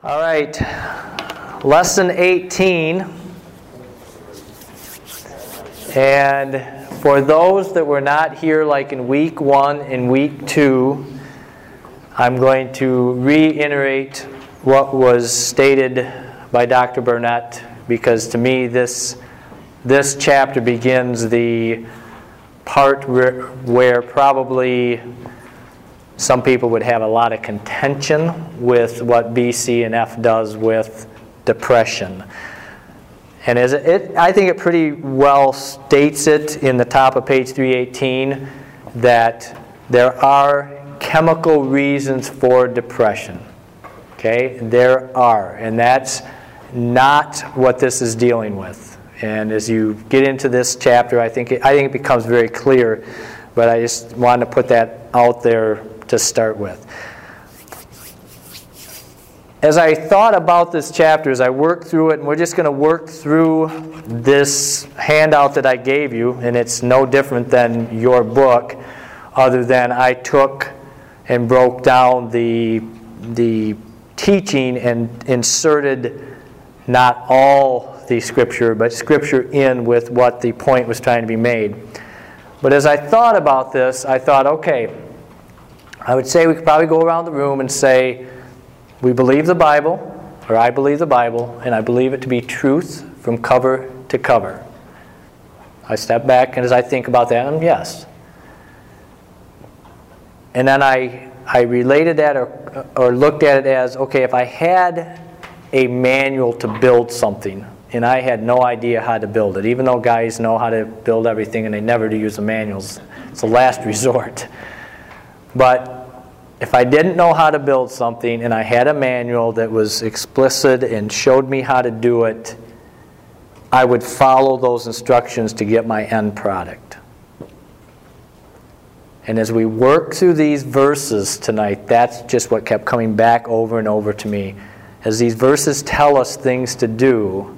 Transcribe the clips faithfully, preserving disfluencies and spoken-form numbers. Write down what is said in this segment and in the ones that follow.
All right, lesson eighteen. And for those that were not here like in week one and week two, I'm going to reiterate what was stated by Doctor Burnett, because to me this this chapter begins the part where, where probably some people would have a lot of contention with what B C and F does with depression. And as it, it, I think it pretty well states it in the top of page three eighteen that there are chemical reasons for depression. Okay, there are, and that's not what this is dealing with. And as you get into this chapter, I think it, I think it becomes very clear. But I just wanted to put that out there to start with. As I thought about this chapter, as I worked through it, and we're just going to work through this handout that I gave you, and it's no different than your book, other than I took and broke down the, the teaching and inserted not all the Scripture, but Scripture in with what the point was trying to be made. But as I thought about this, I thought, okay, I would say we could probably go around the room and say, we believe the Bible, or I believe the Bible, and I believe it to be truth from cover to cover. I step back, and as I think about that, I'm yes. And then I I related that or, or looked at it as, okay, if I had a manual to build something, and I had no idea how to build it, even though guys know how to build everything and they never do use the manuals, it's the last resort. But if I didn't know how to build something and I had a manual that was explicit and showed me how to do it, I would follow those instructions to get my end product. And as we work through these verses tonight, that's just what kept coming back over and over to me. As these verses tell us things to do,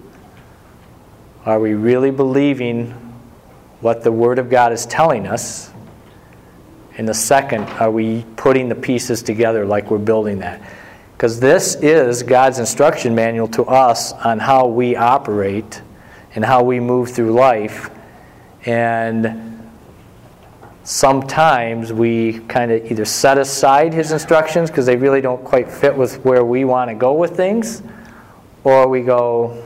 are we really believing what the Word of God is telling us? And the second, are we putting the pieces together like we're building that? Because this is God's instruction manual to us on how we operate and how we move through life. And sometimes we kind of either set aside His instructions because they really don't quite fit with where we want to go with things, or we go,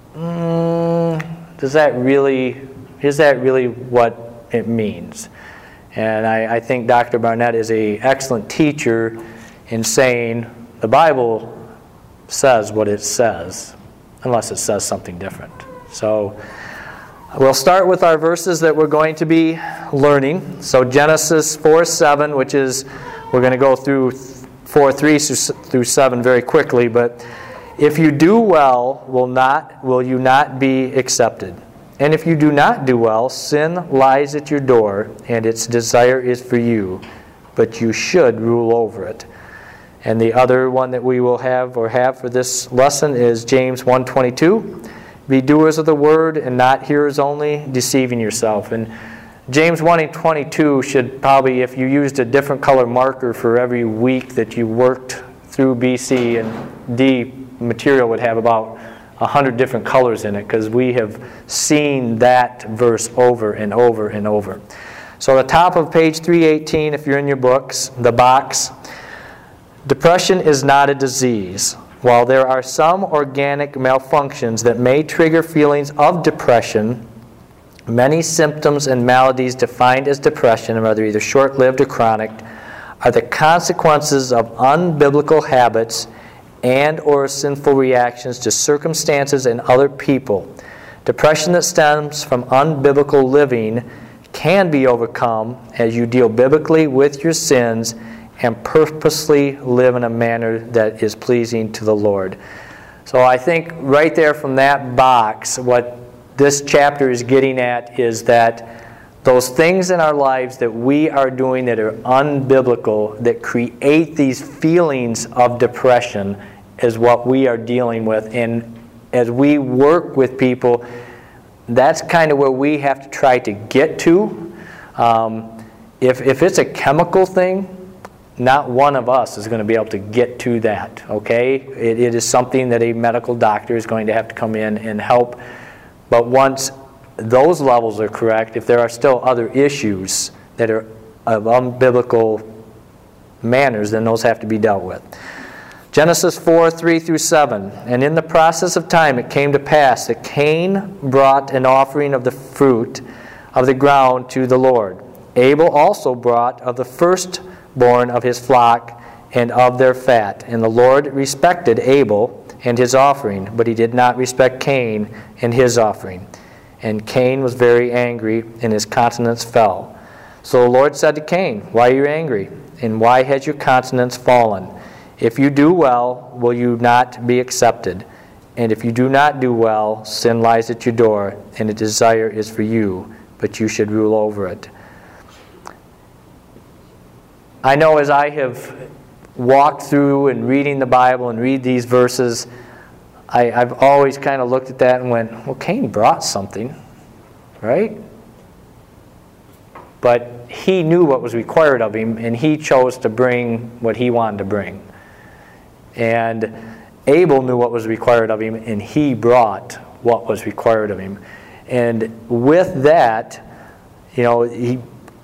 mm, does that really, is that really what it means? And I, I think Doctor Barnett is an excellent teacher in saying the Bible says what it says, unless it says something different. So we'll start with our verses that we're going to be learning. So Genesis four seven, which is, we're going to go through four three through seven very quickly, but if you do well, will not will you not be accepted? And if you do not do well, sin lies at your door, and its desire is for you, but you should rule over it. And the other one that we will have or have for this lesson is James one twenty-two. Be doers of the word and not hearers only, deceiving yourself. And James one twenty-two should probably, if you used a different color marker for every week that you worked through B C and D material, would have about a hundred different colors in it, because we have seen that verse over and over and over. So the top of page three eighteen, if you're in your books, the box, depression is not a disease. While there are some organic malfunctions that may trigger feelings of depression, many symptoms and maladies defined as depression, whether either short-lived or chronic, are the consequences of unbiblical habits and or sinful reactions to circumstances and other people. Depression that stems from unbiblical living can be overcome as you deal biblically with your sins and purposely live in a manner that is pleasing to the Lord. So I think right there from that box, what this chapter is getting at is that those things in our lives that we are doing that are unbiblical, that create these feelings of depression, is what we are dealing with. And as we work with people, that's kind of where we have to try to get to. Um, if, if it's a chemical thing, not one of us is going to be able to get to that, okay? It, it is something that a medical doctor is going to have to come in and help. But once those levels are correct, if there are still other issues that are of unbiblical manners, then those have to be dealt with. Genesis four, three through seven. And in the process of time it came to pass that Cain brought an offering of the fruit of the ground to the Lord. Abel also brought of the firstborn of his flock and of their fat. And the Lord respected Abel and his offering, but he did not respect Cain and his offering. And Cain was very angry, and his countenance fell. So the Lord said to Cain, "Why are you angry? And why has your countenance fallen? If you do well, will you not be accepted? And if you do not do well, sin lies at your door, and a desire is for you, but you should rule over it." I know as I have walked through and reading the Bible and read these verses, I, I've always kind of looked at that and went, well, Cain brought something, right? But he knew what was required of him, and he chose to bring what he wanted to bring. And Abel knew what was required of him, and he brought what was required of him. And with that, you know, he,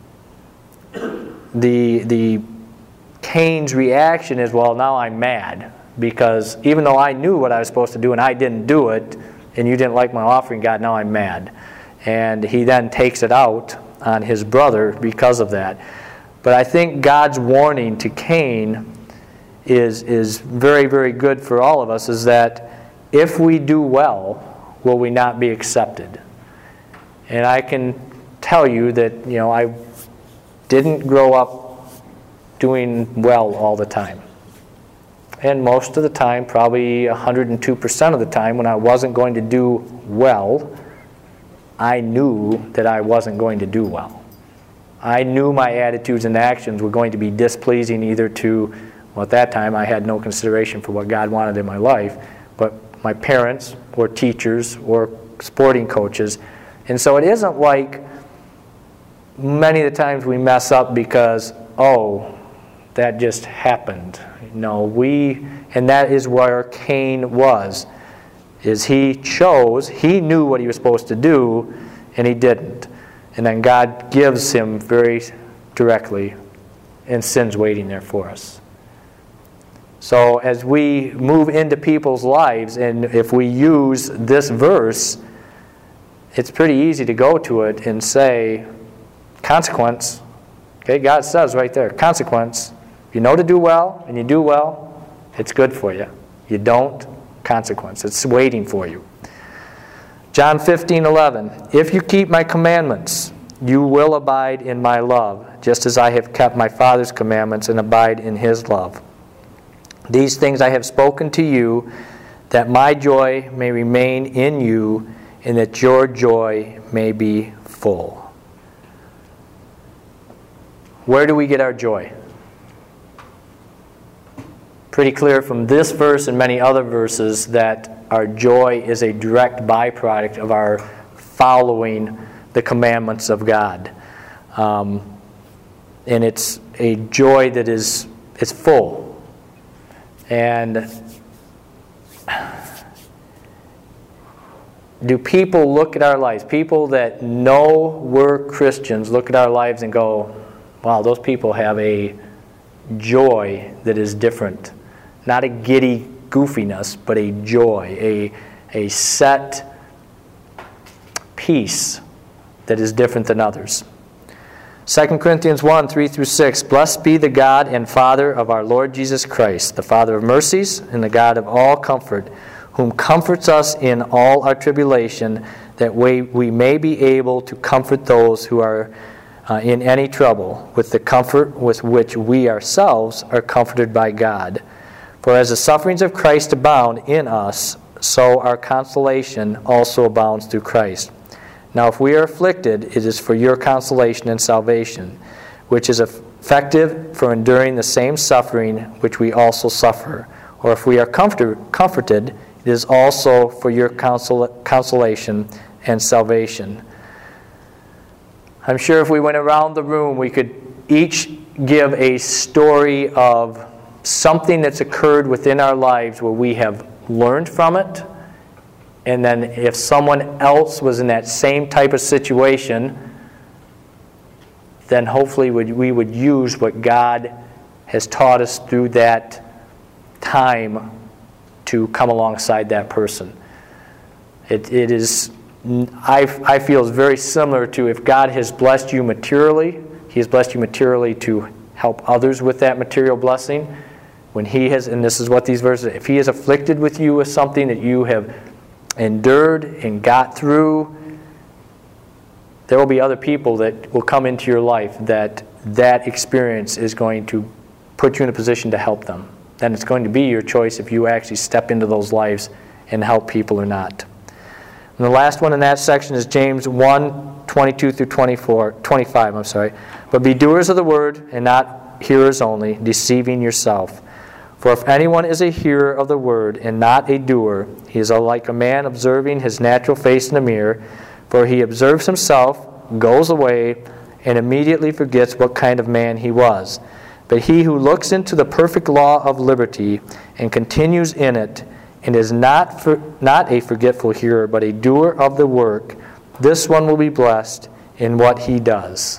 the the Cain's reaction is, well, now I'm mad, because even though I knew what I was supposed to do and I didn't do it, and you didn't like my offering, God, now I'm mad. And he then takes it out on his brother because of that. But I think God's warning to Cain is is very, very good for all of us, is that if we do well, will we not be accepted? And I can tell you that, you know, I didn't grow up doing well all the time. And most of the time, probably one hundred two percent of the time, when I wasn't going to do well, I knew that I wasn't going to do well. I knew my attitudes and actions were going to be displeasing either to, well, at that time I had no consideration for what God wanted in my life, but my parents or teachers or sporting coaches. And so it isn't like many of the times we mess up because, oh, that just happened. No, we, and that is where Cain was, is he chose, he knew what he was supposed to do, and he didn't. And then God gives him very directly, and sin's waiting there for us. So as we move into people's lives, and if we use this verse, it's pretty easy to go to it and say, consequence. Okay, God says right there, consequence. If you know to do well, and you do well, it's good for you. You don't, consequence. It's waiting for you. John fifteen eleven. If you keep my commandments, you will abide in my love, just as I have kept my Father's commandments and abide in his love. These things I have spoken to you, that my joy may remain in you, and that your joy may be full. Where do we get our joy? Pretty clear from this verse and many other verses that our joy is a direct byproduct of our following the commandments of God. Um, and it's a joy that is it's full. And do people look at our lives, people that know we're Christians, look at our lives and go, wow, those people have a joy that is different. Not a giddy goofiness, but a joy, a, a set peace that is different than others. Second Corinthians one, three through six. Blessed be the God and Father of our Lord Jesus Christ, the Father of mercies and the God of all comfort, whom comforts us in all our tribulation, that we, we may be able to comfort those who are uh, in any trouble, with the comfort with which we ourselves are comforted by God. For as the sufferings of Christ abound in us, so our consolation also abounds through Christ. Now if we are afflicted, it is for your consolation and salvation, which is effective for enduring the same suffering which we also suffer. Or if we are comfort, comforted, it is also for your consol- consolation and salvation. I'm sure if we went around the room, we could each give a story of something that's occurred within our lives where we have learned from it, and then if someone else was in that same type of situation, then hopefully we would use what God has taught us through that time to come alongside that person. It, it is, I, I feel is very similar to if God has blessed you materially, He has blessed you materially to help others with that material blessing. When He has, and this is what these verses, if He has afflicted with you with something that you have endured and got through, there will be other people that will come into your life that that experience is going to put you in a position to help them. Then it's going to be your choice if you actually step into those lives and help people or not. And the last one in that section is James one, twenty-two through twenty-four, twenty-five, I'm sorry. But be doers of the word and not hearers only, deceiving yourself. For if anyone is a hearer of the word and not a doer, he is like a man observing his natural face in a mirror. For he observes himself, goes away, and immediately forgets what kind of man he was. But he who looks into the perfect law of liberty and continues in it, and is not for, not a forgetful hearer, but a doer of the work, this one will be blessed in what he does.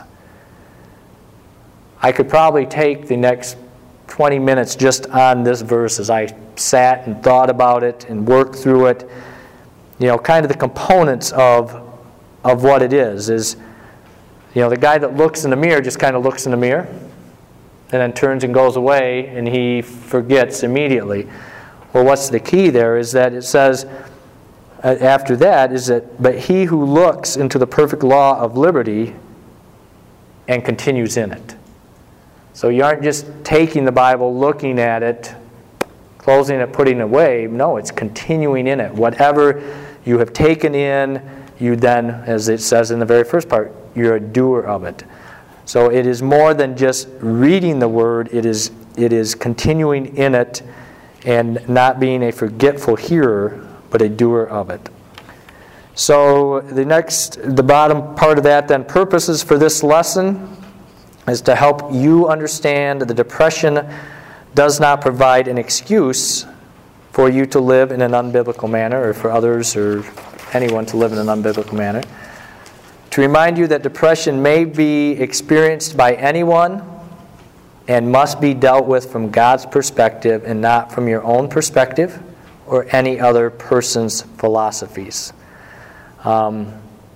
I could probably take the next twenty minutes just on this verse as I sat and thought about it and worked through it. You know, kind of the components of of what it is. Is, you know, the guy that looks in the mirror just kind of looks in the mirror and then turns and goes away and he forgets immediately. Well, what's the key there is that it says uh, after that is that, but he who looks into the perfect law of liberty and continues in it. So you aren't just taking the Bible, looking at it, closing it, putting it away. No, it's continuing in it. Whatever you have taken in, you then, as it says in the very first part, you're a doer of it. So it is more than just reading the Word. It is, it is continuing in it and not being a forgetful hearer, but a doer of it. So the next, the bottom part of that then, purposes for this lesson is to help you understand that the depression does not provide an excuse for you to live in an unbiblical manner, or for others or anyone to live in an unbiblical manner. To remind you that depression may be experienced by anyone and must be dealt with from God's perspective and not from your own perspective or any other person's philosophies. Um,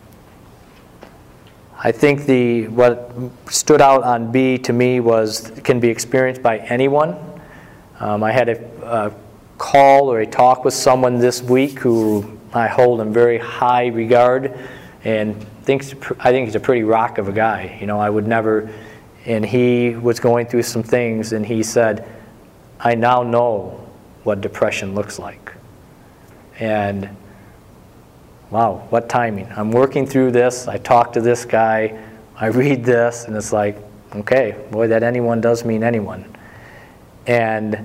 I think the what stood out on B to me was it can be experienced by anyone. Um, I had a, a call or a talk with someone this week who I hold in very high regard and thinks I think he's a pretty rock of a guy. You know, I would never. And he was going through some things, and he said, "I now know what depression looks like." And wow, what timing. I'm working through this. I talk to this guy. I read this, and it's like, okay, boy, that anyone does mean anyone. And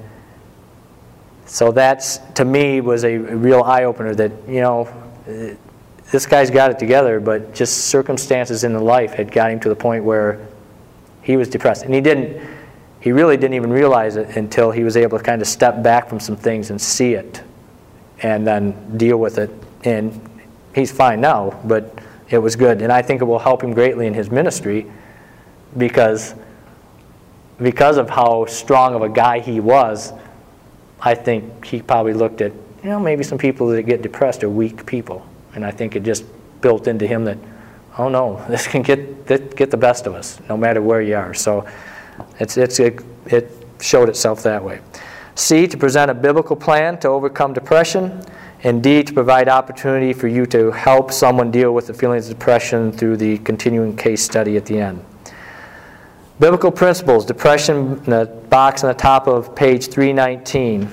so that's, to me, was a real eye-opener that, you know, this guy's got it together, but just circumstances in the life had got him to the point where he was depressed. And he didn't, he really didn't even realize it until he was able to kind of step back from some things and see it and then deal with it. And he's fine now, but it was good. And I think it will help him greatly in his ministry because, because of how strong of a guy he was. I think he probably looked at, you know, maybe some people that get depressed are weak people. And I think it just built into him that, oh no, this can get get the best of us, no matter where you are. So it's it's it, it showed itself that way. C, to present a biblical plan to overcome depression. And D, to provide opportunity for you to help someone deal with the feelings of depression through the continuing case study at the end. Biblical principles, depression, in the box on the top of page three nineteen.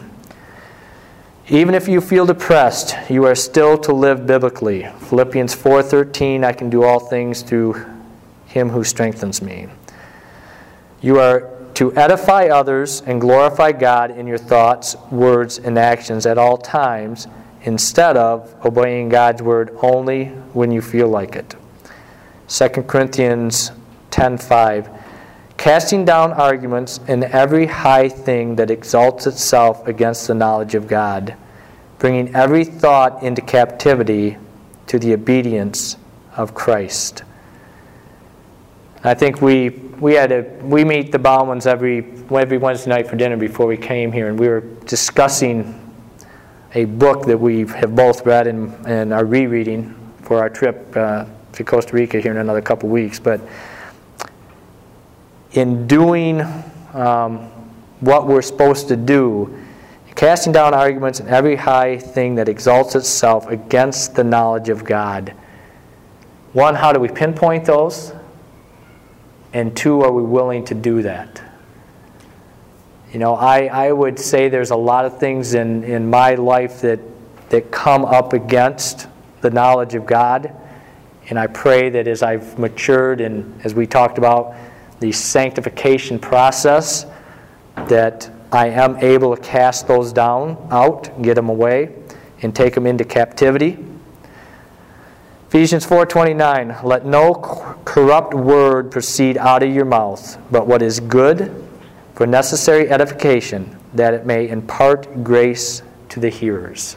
Even if you feel depressed, you are still to live biblically. Philippians four thirteen, I can do all things through Him who strengthens me. You are to edify others and glorify God in your thoughts, words, and actions at all times, instead of obeying God's word only when you feel like it. Second Corinthians ten five. casting down arguments and every high thing that exalts itself against the knowledge of God, bringing every thought into captivity to the obedience of Christ. I think we we had a we meet the Baumanns every every Wednesday night for dinner before we came here, and we were discussing a book that we have both read and, and are rereading for our trip uh, to Costa Rica here in another couple weeks. But in doing um, what we're supposed to do, casting down arguments and every high thing that exalts itself against the knowledge of God. One, how do we pinpoint those? And two, are we willing to do that? You know, I, I would say there's a lot of things in, in my life that, that come up against the knowledge of God. And I pray that as I've matured and as we talked about the sanctification process, that I am able to cast those down, out, get them away, and take them into captivity. Ephesians four twenty-nine, let no corrupt word proceed out of your mouth, but what is good for necessary edification, that it may impart grace to the hearers.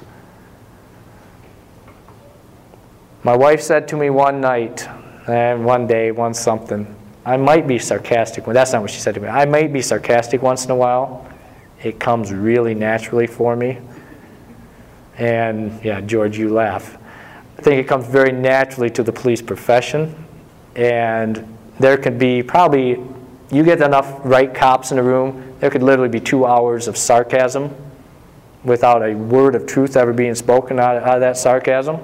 My wife said to me one night, and one day, one something, I might be sarcastic. Well, that's not what she said to me. I might be sarcastic once in a while. It comes really naturally for me. And, yeah, George, you laugh. I think it comes very naturally to the police profession. And there could be probably, you get enough right cops in a room, there could literally be two hours of sarcasm without a word of truth ever being spoken out of, out of that sarcasm.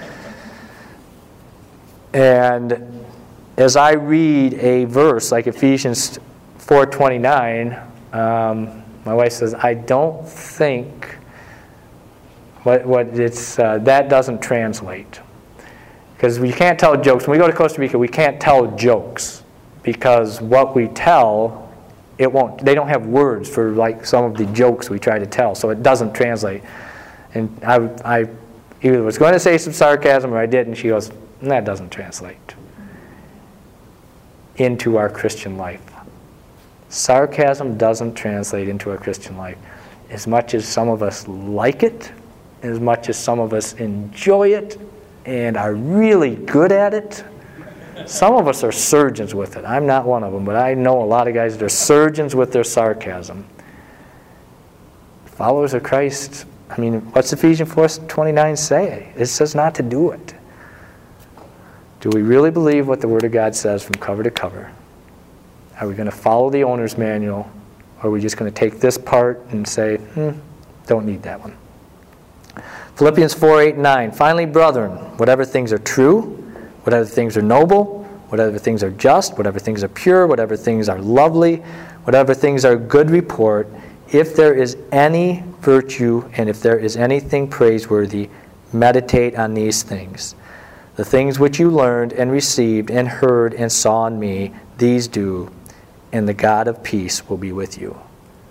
And as I read a verse like Ephesians four twenty-nine, um, my wife says, I don't think what what it's uh, that doesn't translate, because we can't tell jokes. When we go to Costa Rica, we can't tell jokes because what we tell, it won't. They don't have words for like some of the jokes we try to tell, so it doesn't translate. And I I either was going to say some sarcasm or I didn't. She goes, that doesn't translate into our Christian life. Sarcasm doesn't translate into our Christian life. As much as some of us like it, as much as some of us enjoy it and are really good at it, some of us are surgeons with it. I'm not one of them, but I know a lot of guys that are surgeons with their sarcasm. Followers of Christ, I mean, what's Ephesians four twenty-nine say? It says not to do it. Do we really believe what the Word of God says from cover to cover? Are we going to follow the owner's manual, or are we just going to take this part and say, hmm, don't need that one? Philippians four, eight, nine. Finally, brethren, whatever things are true, whatever things are noble, whatever things are just, whatever things are pure, whatever things are lovely, whatever things are good report, if there is any virtue and if there is anything praiseworthy, meditate on these things. The things which you learned and received and heard and saw in me, these do, and the God of peace will be with you.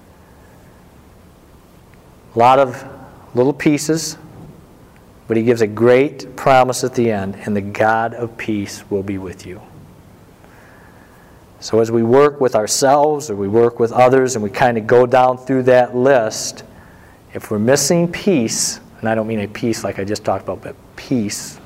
A lot of little pieces, but he gives a great promise at the end, and the God of peace will be with you. So as we work with ourselves or we work with others and we kind of go down through that list, if we're missing peace, and I don't mean a peace like I just talked about, but peace,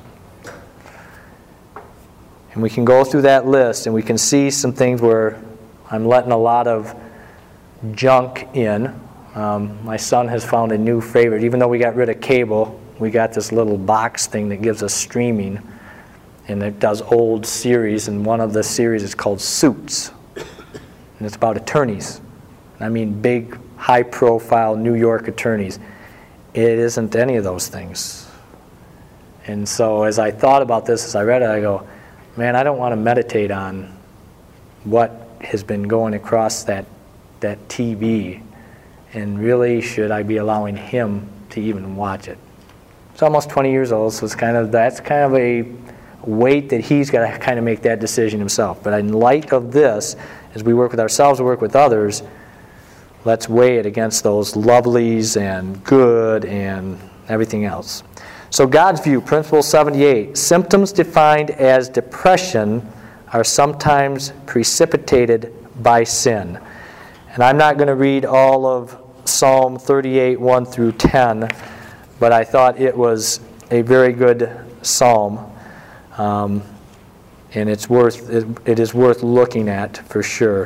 and we can go through that list and we can see some things where I'm letting a lot of junk in. Um, my son has found a new favorite. Even though we got rid of cable, we got this little box thing that gives us streaming. And it does old series, and one of the series is called Suits. And it's about attorneys. I mean big, high-profile New York attorneys. It isn't any of those things. And so as I thought about this, as I read it, I go, man, I don't want to meditate on what has been going across that that T V, and really should I be allowing him to even watch it? It's almost twenty years old, so it's kind of that's kind of a weight that he's got to kind of make that decision himself. But in light of this, as we work with ourselves, we work with others, let's weigh it against those lovelies and good and everything else. So God's view, Principle seventy-eight, symptoms defined as depression are sometimes precipitated by sin. And I'm not going to read all of Psalm thirty-eight, one through ten, but I thought it was a very good psalm, um, and it's worth it, it is worth looking at for sure.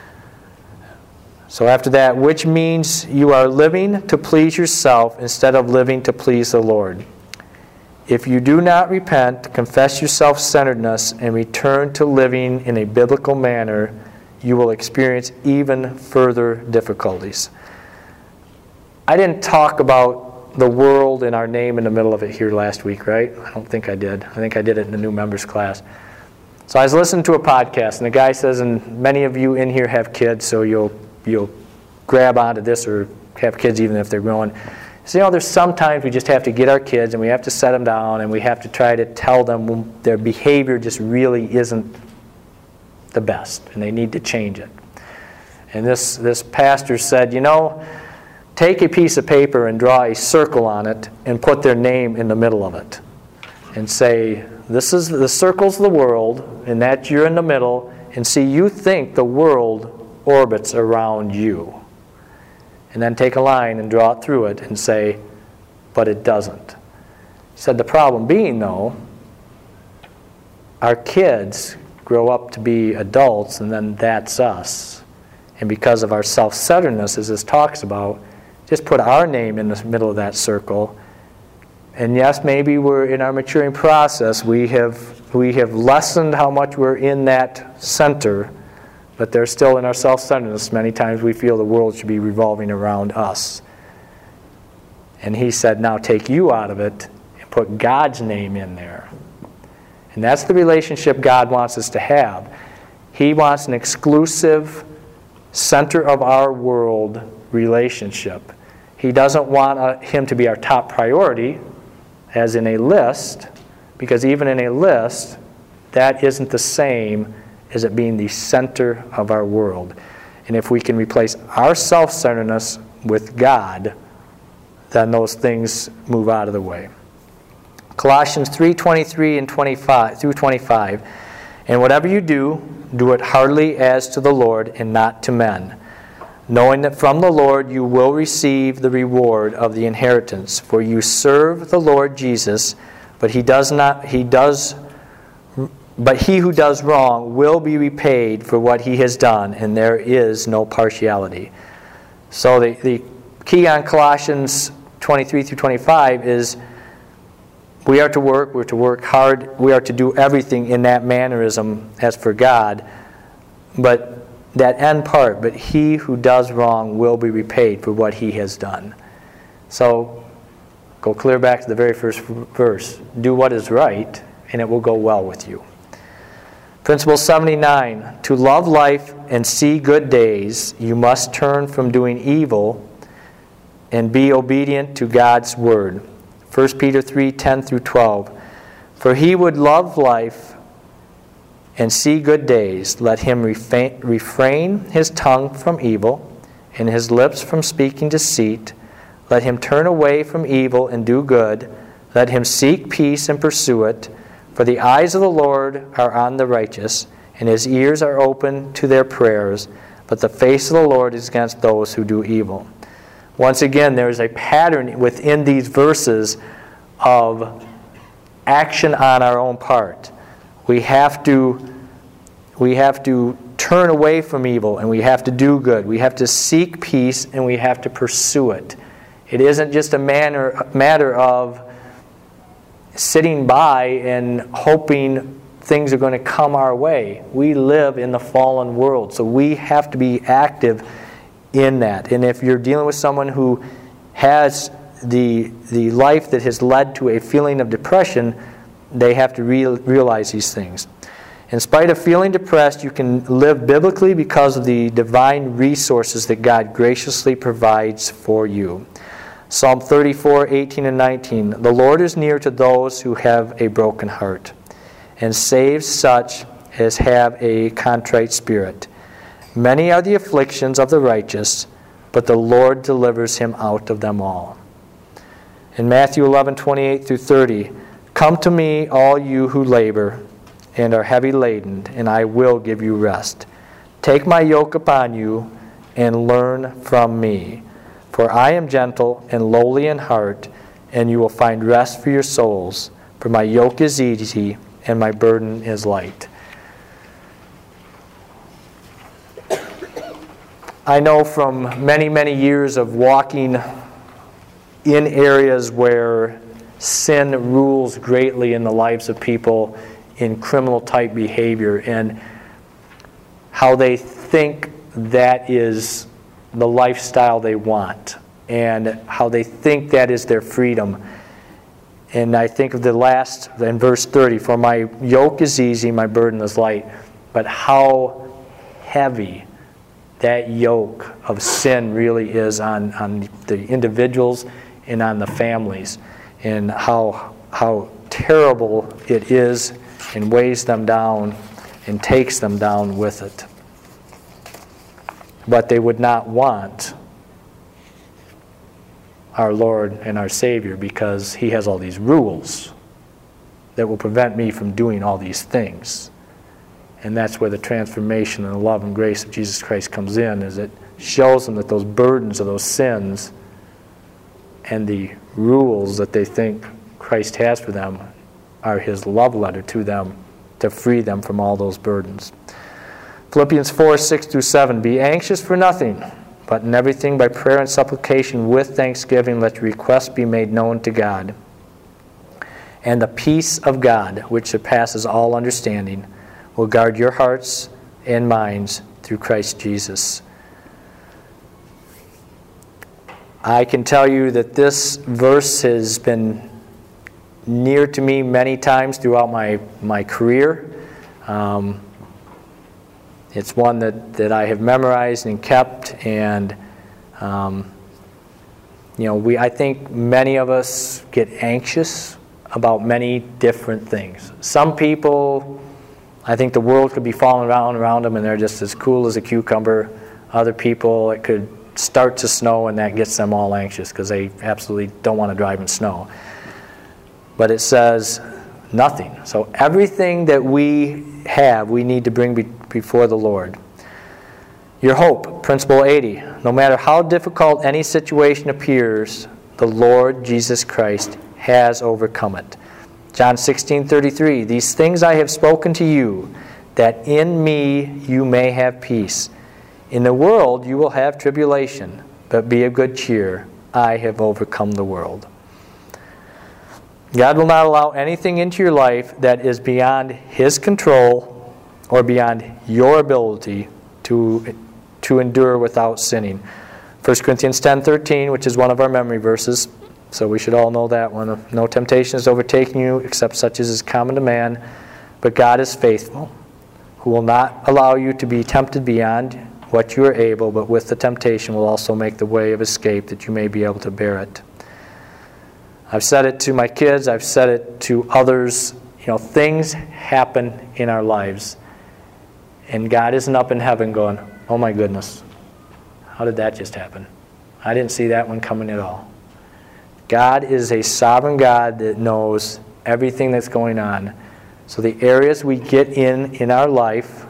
So after that, which means you are living to please yourself instead of living to please the Lord. If you do not repent, confess your self-centeredness, and return to living in a biblical manner, you will experience even further difficulties. I didn't talk about the world and our name in the middle of it here last week, right? I don't think I did. I think I did it in the new members class. So I was listening to a podcast, and the guy says, and many of you in here have kids, so you'll you'll grab onto this or have kids even if they're growing. So, you know, there's sometimes we just have to get our kids and we have to set them down and we have to try to tell them their behavior just really isn't the best and they need to change it. And this, this pastor said, you know, take a piece of paper and draw a circle on it and put their name in the middle of it. And say, this is the circle's the world, and that you're in the middle, and see, you think the world orbits around you. And then take a line and draw it through it and say, but it doesn't. He said the problem being, though, our kids grow up to be adults, and then that's us. And because of our self-centeredness, as this talks about, just put our name in the middle of that circle. And yes, maybe we're in our maturing process, we have we have lessened how much we're in that center, but they're still in our self-centeredness. Many times we feel the world should be revolving around us. And he said, now take you out of it and put God's name in there. And that's the relationship God wants us to have. He wants an exclusive, center of our world relationship. He doesn't want uh, him to be our top priority, as in a list, because even in a list, that isn't the same as it being the center of our world. And if we can replace our self-centeredness with God, then those things move out of the way. Colossians three twenty-three and twenty-five through twenty-five. And whatever you do, do it heartily as to the Lord and not to men, knowing that from the Lord you will receive the reward of the inheritance. For you serve the Lord Jesus, but he does not he does but he who does wrong will be repaid for what he has done, and there is no partiality. So the, the key on Colossians twenty-three through twenty-five is we are to work, we're to work hard, we are to do everything in that mannerism as for God, but that end part, but he who does wrong will be repaid for what he has done. So go clear back to the very first verse. Do what is right, and it will go well with you. Principle seventy-nine, to love life and see good days, you must turn from doing evil and be obedient to God's word. First Peter three ten through twelve. For he would love life and see good days, let him refrain his tongue from evil and his lips from speaking deceit. Let him turn away from evil and do good. Let him seek peace and pursue it. For the eyes of the Lord are on the righteous, and his ears are open to their prayers, but the face of the Lord is against those who do evil. Once again, there is a pattern within these verses of action on our own part. We have to, we have to turn away from evil, and we have to do good. We have to seek peace, and we have to pursue it. It isn't just a manner, matter of sitting by and hoping things are going to come our way. We live in the fallen world, so we have to be active in that. And if you're dealing with someone who has the the life that has led to a feeling of depression, they have to real, realize these things. In spite of feeling depressed, you can live biblically because of the divine resources that God graciously provides for you. Psalm thirty-four, eighteen and nineteen. The Lord is near to those who have a broken heart, and saves such as have a contrite spirit. Many are the afflictions of the righteous, but the Lord delivers him out of them all. In Matthew eleven, twenty-eight through thirty, come to me, all you who labor and are heavy laden, and I will give you rest. Take my yoke upon you and learn from me. For I am gentle and lowly in heart, and you will find rest for your souls. For my yoke is easy and my burden is light. I know from many, many years of walking in areas where sin rules greatly in the lives of people in criminal type behavior, and how they think that is the lifestyle they want, and how they think that is their freedom. And I think of the last, in verse thirty, for my yoke is easy, my burden is light. But how heavy that yoke of sin really is on, on the individuals and on the families, and how, how terrible it is and weighs them down and takes them down with it. But they would not want our Lord and our Savior, because He has all these rules that will prevent me from doing all these things. And that's where the transformation and the love and grace of Jesus Christ comes in, is it shows them that those burdens of those sins and the rules that they think Christ has for them are His love letter to them to free them from all those burdens. Philippians four, six through seven, be anxious for nothing, but in everything by prayer and supplication with thanksgiving let your requests be made known to God. And the peace of God, which surpasses all understanding, will guard your hearts and minds through Christ Jesus. I can tell you that this verse has been near to me many times throughout my, my career. Um, it's one that, that I have memorized and kept, and um, you know, we I think many of us get anxious about many different things. Some people, I think the world could be falling around around them and they're just as cool as a cucumber. Other people, it could start to snow and that gets them all anxious because they absolutely don't want to drive in snow. But it says nothing. So everything that we have, we need to bring be- before the Lord. Your hope, Principle eighty. No matter how difficult any situation appears, the Lord Jesus Christ has overcome it. John sixteen thirty-three, these things I have spoken to you, that in me you may have peace. In the world you will have tribulation, but be of good cheer. I have overcome the world. God will not allow anything into your life that is beyond His control or beyond your ability to, to endure without sinning. First Corinthians ten thirteen, which is one of our memory verses, so we should all know that one. No temptation is overtaking you except such as is common to man, but God is faithful, who will not allow you to be tempted beyond what you are able, but with the temptation will also make the way of escape that you may be able to bear it. I've said it to my kids, I've said it to others, you know, things happen in our lives. And God isn't up in heaven going, oh my goodness, how did that just happen? I didn't see that one coming at all. God is a sovereign God that knows everything that's going on. So the areas we get in in our life,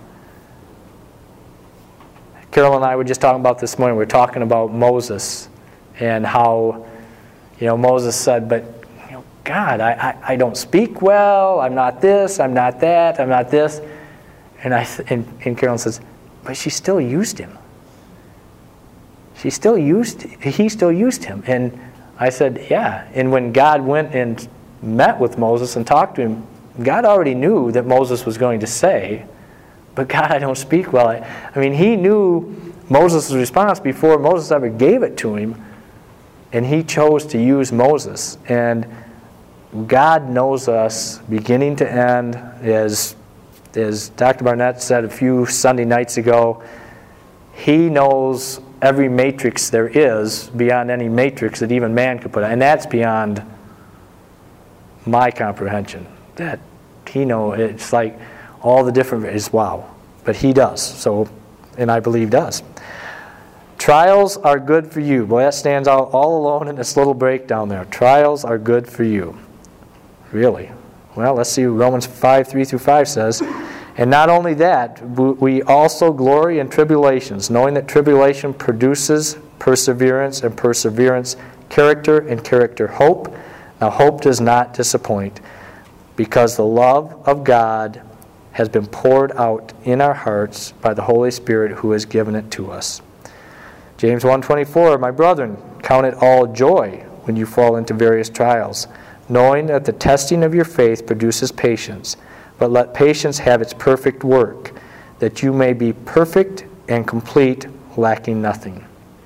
Carol and I were just talking about this morning, we were talking about Moses and how, you know, Moses said, but, you know, God, I, I, I don't speak well, I'm not this, I'm not that, I'm not this. And, I, and, and Carolyn says, but she still used him. She still used, he still used him. And I said, yeah. And when God went and met with Moses and talked to him, God already knew that Moses was going to say, but God, I don't speak well. I, I mean, he knew Moses' response before Moses ever gave it to him, and he chose to use Moses. And God knows us beginning to end, as, as Doctor Barnett said a few Sunday nights ago, He knows every matrix there is beyond any matrix that even man could put on. And that's beyond my comprehension. That He knows, it's like all the different, is wow. But He does, so, and I believe does. Trials are good for you. Boy, that stands out all alone in this little breakdown there. Trials are good for you. Really? Well, let's see what Romans five, three through five says. And not only that, we also glory in tribulations, knowing that tribulation produces perseverance, and perseverance, character, and character, hope. Now, hope does not disappoint, because the love of God has been poured out in our hearts by the Holy Spirit who has given it to us. James one twenty-four, my brethren, count it all joy when you fall into various trials, knowing that the testing of your faith produces patience. But let patience have its perfect work, that you may be perfect and complete, lacking nothing.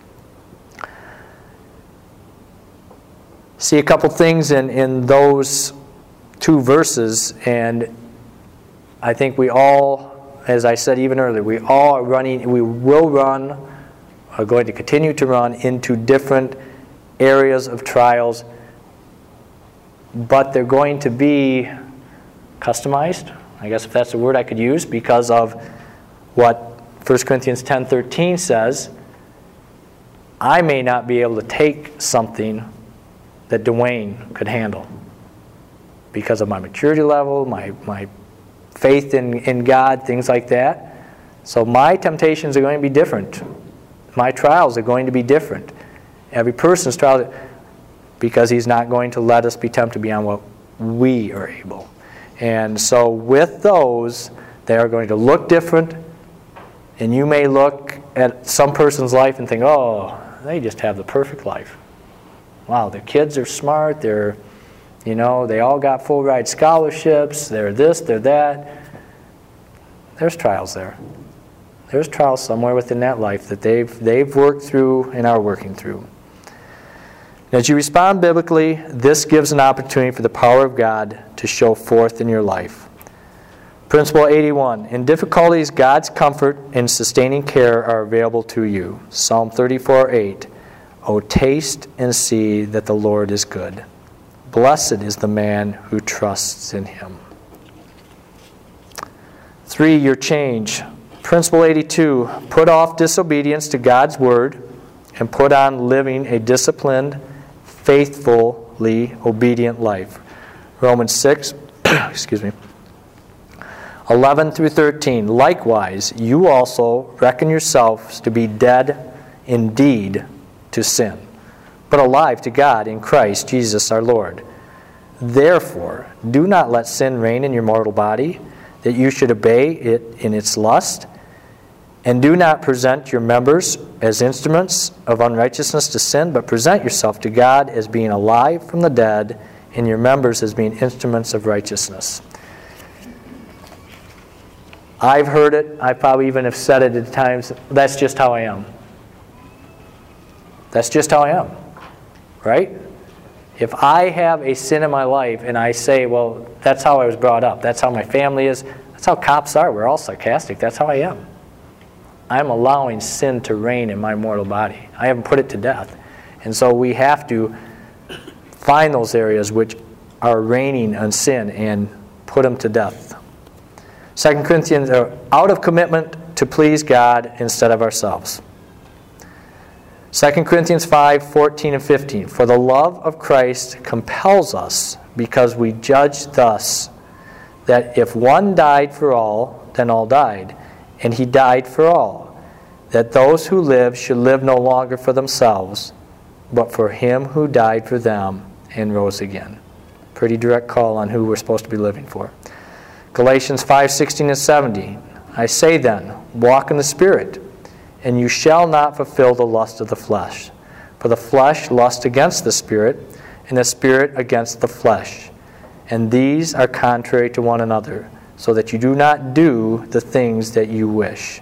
See a couple things in, in those two verses, and I think we all, as I said even earlier, we all are running, we will run, are going to continue to run into different areas of trials, but they're going to be customized, I guess if that's the word I could use, because of what First Corinthians ten thirteen says. I may not be able to take something that Dwayne could handle because of my maturity level, my, my faith in, in God, things like that. So my temptations are going to be different. My trials are going to be different. Every person's trial, because he's not going to let us be tempted beyond what we are able. And so with those, they are going to look different, and you may look at some person's life and think, oh, they just have the perfect life. Wow, their kids are smart, they're, you know, they all got full ride scholarships, they're this, they're that. There's trials there. There's trials somewhere within that life that they've, they've worked through and are working through. As you respond biblically, this gives an opportunity for the power of God to show forth in your life. Principle eighty-one, in difficulties, God's comfort and sustaining care are available to you. Psalm thirty-four eight, O taste and see that the Lord is good. Blessed is the man who trusts in him. Three, your change. Principle eighty-two, put off disobedience to God's word and put on living a disciplined, faithfully obedient life. Romans six, excuse me, eleven through thirteen. Likewise, you also reckon yourselves to be dead indeed to sin, but alive to God in Christ Jesus our Lord. Therefore, do not let sin reign in your mortal body, that you should obey it in its lust. And do not present your members as instruments of unrighteousness to sin, but present yourself to God as being alive from the dead, and your members as being instruments of righteousness. I've heard it, I probably even have said it at times, that's just how I am. That's just how I am, right? If I have a sin in my life and I say, well, that's how I was brought up, that's how my family is, that's how cops are, we're all sarcastic, that's how I am. I'm allowing sin to reign in my mortal body. I haven't put it to death. And so we have to find those areas which are reigning on sin and put them to death. Second Corinthians are out of commitment to please God instead of ourselves. Second Corinthians five, fourteen and fifteen. For the love of Christ compels us, because we judge thus, that if one died for all, then all died. And he died for all, that those who live should live no longer for themselves, but for him who died for them and rose again. Pretty direct call on who we're supposed to be living for. Galatians five, sixteen and seventeen. I say then, walk in the Spirit, and you shall not fulfill the lust of the flesh. For the flesh lusts against the Spirit, and the Spirit against the flesh. And these are contrary to one another, so that you do not do the things that you wish.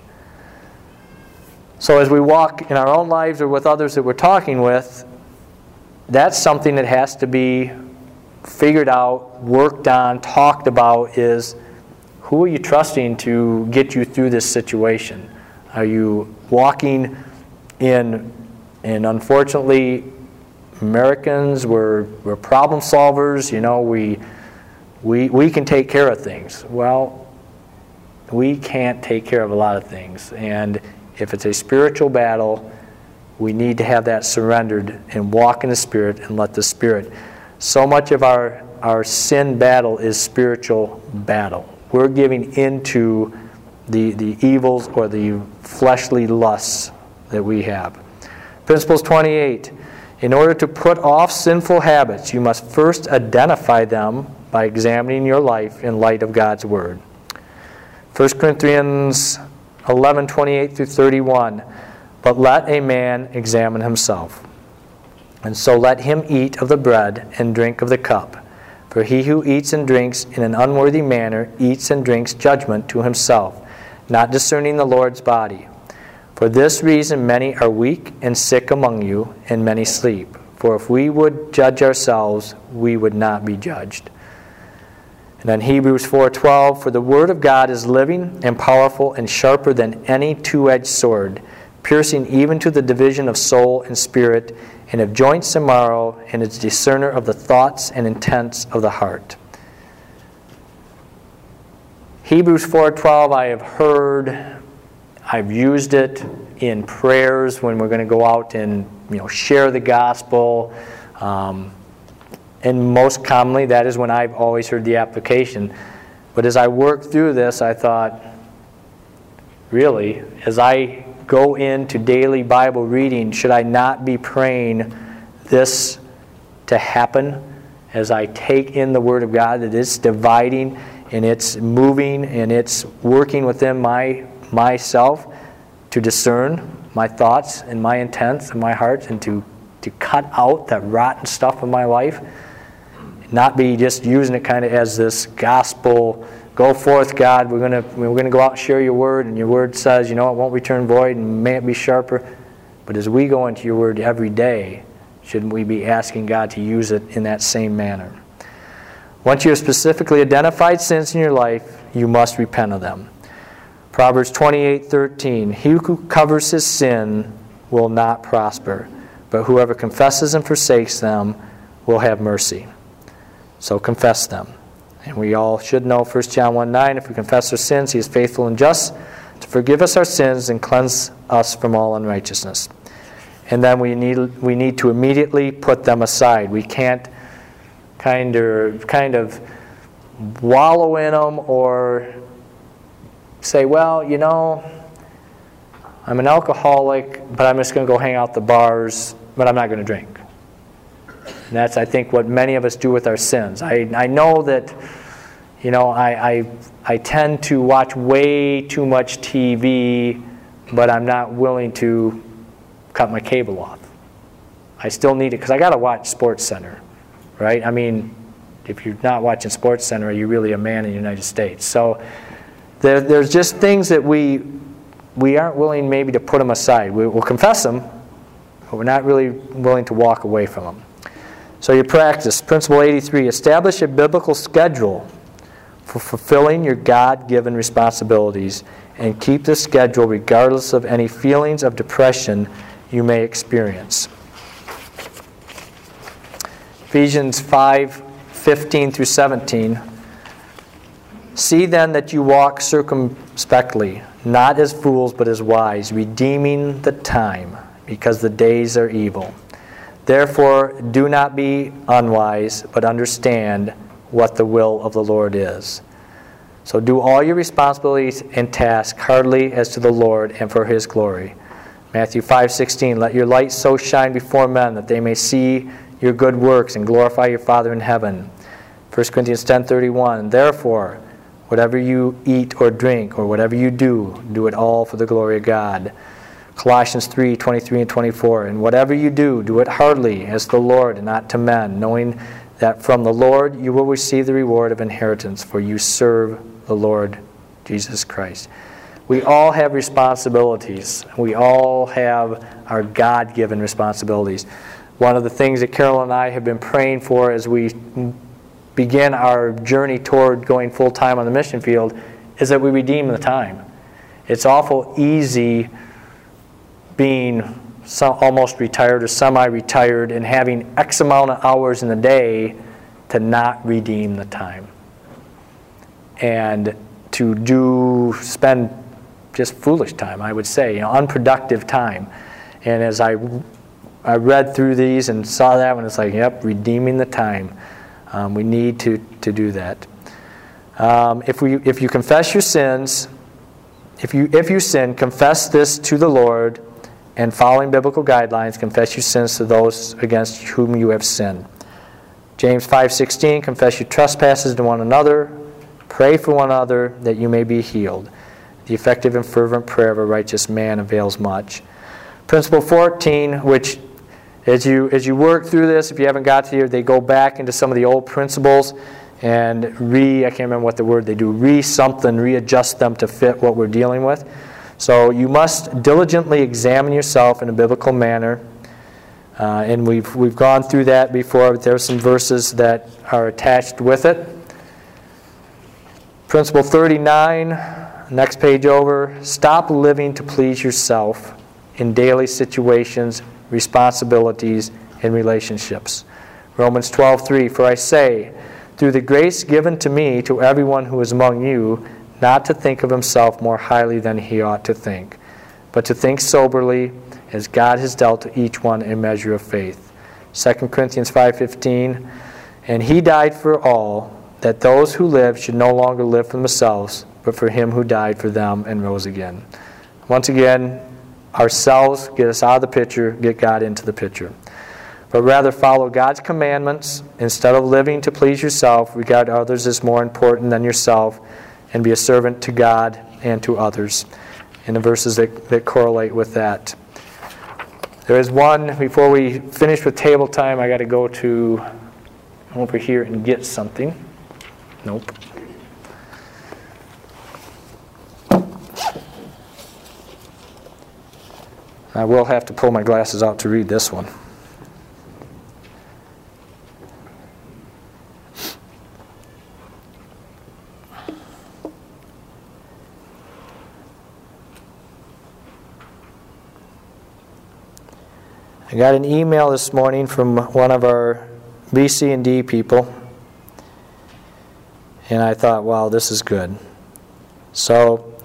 So as we walk in our own lives or with others that we're talking with, that's something that has to be figured out, worked on, talked about, is who are you trusting to get you through this situation? Are you walking in, and unfortunately, Americans, we're, we're problem solvers, you know, we We, we can take care of things. Well, we can't take care of a lot of things. And if it's a spiritual battle, we need to have that surrendered and walk in the Spirit and let the Spirit. So much of our, our sin battle is spiritual battle. we're giving into the, the evils or the fleshly lusts that we have. Principles twenty-eight. In order to put off sinful habits, you must first identify them by examining your life in light of God's Word. First Corinthians eleven, twenty-eight through thirty-one. But let a man examine himself, and so let him eat of the bread and drink of the cup. For he who eats and drinks in an unworthy manner eats and drinks judgment to himself, not discerning the Lord's body. For this reason many are weak and sick among you, and many sleep. For if we would judge ourselves, we would not be judged. And then Hebrews four twelve, for the word of God is living and powerful and sharper than any two-edged sword, piercing even to the division of soul and spirit, and of joints and marrow, and is discerner of the thoughts and intents of the heart. Hebrews four twelve, I have heard, I've used it in prayers when we're going to go out and you know share the gospel. Um, and most commonly, that is when I've always heard the application. But as I worked through this, I thought, really, as I go into daily Bible reading, should I not be praying this to happen as I take in the Word of God, that it's dividing and it's moving and it's working within my myself to discern my thoughts and my intents and my heart, and to, to cut out that rotten stuff in my life, not be just using it kind of as this gospel. Go forth, God. We're gonna we're gonna go out and share your word, and your word says, you know, it won't return void, and may it be sharper. But as we go into your word every day, shouldn't we be asking God to use it in that same manner? Once you have specifically identified sins in your life, you must repent of them. Proverbs twenty-eight thirteen. He who covers his sin will not prosper, but whoever confesses and forsakes them will have mercy. So confess them. And we all should know First John one nine, if we confess our sins, he is faithful and just to forgive us our sins and cleanse us from all unrighteousness. And then we need we need to immediately put them aside. We can't kind of kind of wallow in them or say, well, you know, I'm an alcoholic, but I'm just going to go hang out at the bars, but I'm not going to drink. And that's, I think, what many of us do with our sins. I, I know that, you know, I, I I tend to watch way too much T V, but I'm not willing to cut my cable off. I still need it because I got to watch SportsCenter, right? I mean, if you're not watching SportsCenter, are you really a man in the United States? So there, there's just things that we we aren't willing maybe to put them aside. We, we'll confess them, but we're not really willing to walk away from them. So you practice. Principle eighty-three, establish a biblical schedule for fulfilling your God-given responsibilities, and keep the schedule regardless of any feelings of depression you may experience. Ephesians five fifteen through seventeen. See then that you walk circumspectly, not as fools but as wise, redeeming the time, because the days are evil. Therefore, do not be unwise, but understand what the will of the Lord is. So do all your responsibilities and tasks heartily as to the Lord and for His glory. Matthew five sixteen, let your light so shine before men that they may see your good works and glorify your Father in heaven. First Corinthians ten thirty-one, therefore, whatever you eat or drink or whatever you do, do it all for the glory of God. Colossians three twenty-three and twenty-four, and whatever you do, do it heartily as the Lord and not to men, knowing that from the Lord you will receive the reward of inheritance, for you serve the Lord Jesus Christ. We all have responsibilities. We all have our God-given responsibilities. One of the things that Carol and I have been praying for as we begin our journey toward going full-time on the mission field is that we redeem the time. It's awful easy being some, almost retired or semi-retired and having X amount of hours in the day to not redeem the time. And to do, spend just foolish time, I would say, you know, unproductive time. And as I, I read through these and saw that one, it's like, yep, redeeming the time. Um, we need to, to do that. Um, if we, if you confess your sins, if you if you sin, confess this to the Lord, and following biblical guidelines, confess your sins to those against whom you have sinned. James five sixteen, confess your trespasses to one another, pray for one another that you may be healed. The effective and fervent prayer of a righteous man avails much. Principle fourteen, which as you as you work through this, if you haven't got to here, they go back into some of the old principles and re, I can't remember what the word they do, re-something, readjust them to fit what we're dealing with. So you must diligently examine yourself in a biblical manner. Uh, and we've we've gone through that before, but there are some verses that are attached with it. Principle thirty-nine, next page over. Stop living to please yourself in daily situations, responsibilities, and relationships. Romans twelve three, for I say, through the grace given to me, to everyone who is among you, not to think of himself more highly than he ought to think, but to think soberly, as God has dealt to each one a measure of faith. Second Corinthians five fifteen, and he died for all, that those who live should no longer live for themselves, but for him who died for them and rose again. Once again, ourselves, get us out of the picture, get God into the picture. But rather follow God's commandments. Instead of living to please yourself, regard others as more important than yourself, and be a servant to God and to others. And the verses that, that correlate with that. There is one, before we finish with table time, I got to go to over here and get something. Nope. I will have to pull my glasses out to read this one. I got an email this morning from one of our B C and D people, and I thought, wow, this is good. So,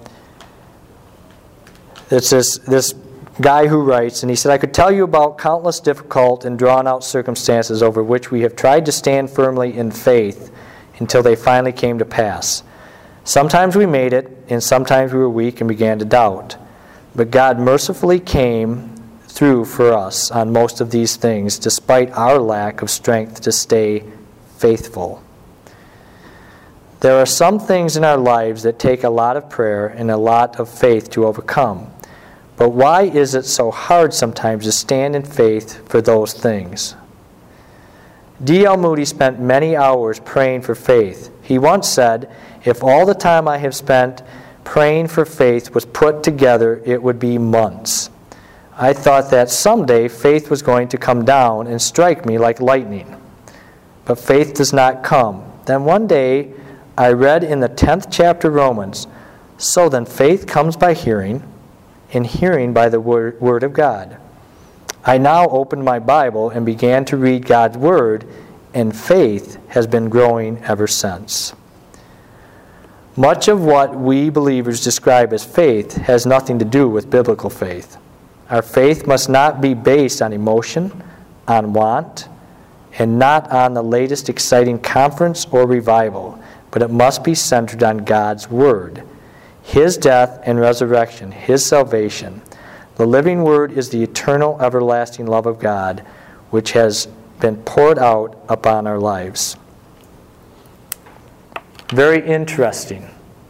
it's this, this guy who writes, and he said, I could tell you about countless difficult and drawn-out circumstances over which we have tried to stand firmly in faith until they finally came to pass. Sometimes we made it, and sometimes we were weak and began to doubt. But God mercifully came through for us on most of these things, despite our lack of strength to stay faithful. There are some things in our lives that take a lot of prayer and a lot of faith to overcome. But why is it so hard sometimes to stand in faith for those things? D L Moody spent many hours praying for faith. He once said, if all the time I have spent praying for faith was put together, it would be months. I thought that someday faith was going to come down and strike me like lightning. But faith does not come. Then one day I read in the tenth chapter of Romans, so then faith comes by hearing, and hearing by the word, word of God. I now opened my Bible and began to read God's Word, and faith has been growing ever since. Much of what we believers describe as faith has nothing to do with biblical faith. Our faith must not be based on emotion, on want, and not on the latest exciting conference or revival, but it must be centered on God's Word, His death and resurrection, His salvation. The living Word is the eternal, everlasting love of God, which has been poured out upon our lives. Very interesting.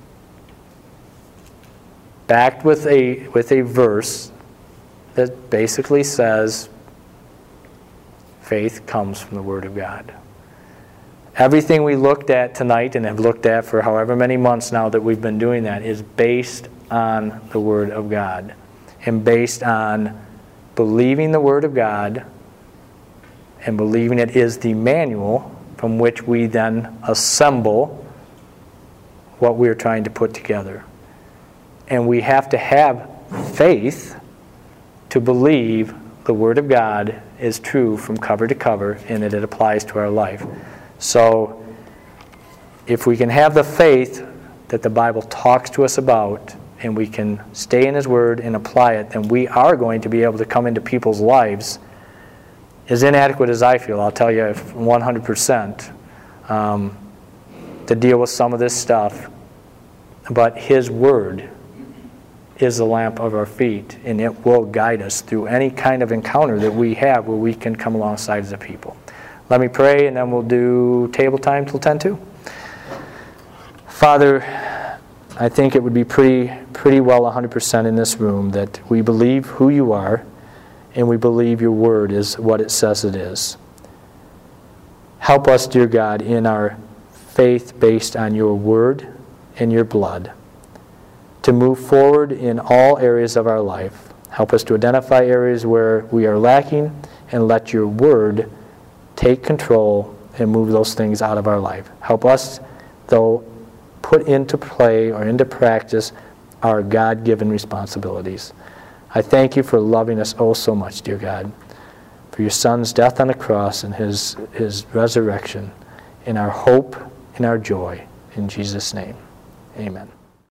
Backed with a with a verse that basically says faith comes from the Word of God. Everything we looked at tonight and have looked at for however many months now that we've been doing that is based on the Word of God and based on believing the Word of God and believing it is the manual from which we then assemble what we're trying to put together. And we have to have faith to believe the Word of God is true from cover to cover and that it applies to our life. So if we can have the faith that the Bible talks to us about and we can stay in His Word and apply it, then we are going to be able to come into people's lives. As inadequate as I feel, I'll tell you one hundred percent. Um, to deal with some of this stuff, but His Word is the lamp of our feet, and it will guide us through any kind of encounter that we have where we can come alongside as a people. Let me pray, and then we'll do table time till ten two. Father, I think it would be pretty, pretty well one hundred percent in this room that we believe who You are, and we believe Your Word is what it says it is. Help us, dear God, in our faith based on Your Word and Your blood, to move forward in all areas of our life. Help us to identify areas where we are lacking, and let Your Word take control and move those things out of our life. Help us, though, put into play or into practice our God-given responsibilities. I thank You for loving us oh so much, dear God, for Your Son's death on the cross and His, His resurrection, and our hope and our joy. In Jesus' name, amen.